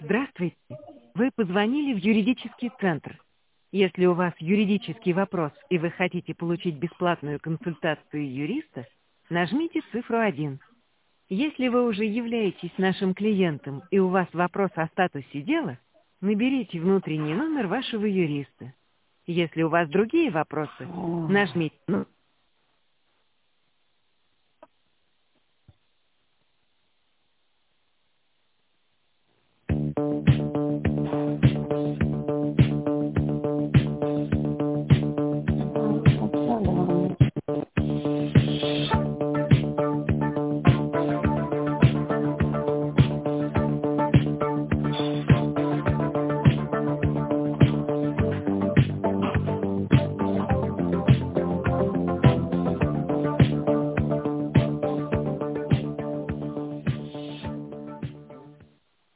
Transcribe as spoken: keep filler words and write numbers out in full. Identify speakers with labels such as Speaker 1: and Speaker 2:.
Speaker 1: Здравствуйте. Вы позвонили в юридический центр. Если у вас юридический вопрос и вы хотите получить бесплатную консультацию юриста, нажмите цифру один. Если вы уже являетесь нашим клиентом и у вас вопрос о статусе дела, наберите внутренний номер вашего юриста. Если у вас другие вопросы, нажмите... ну,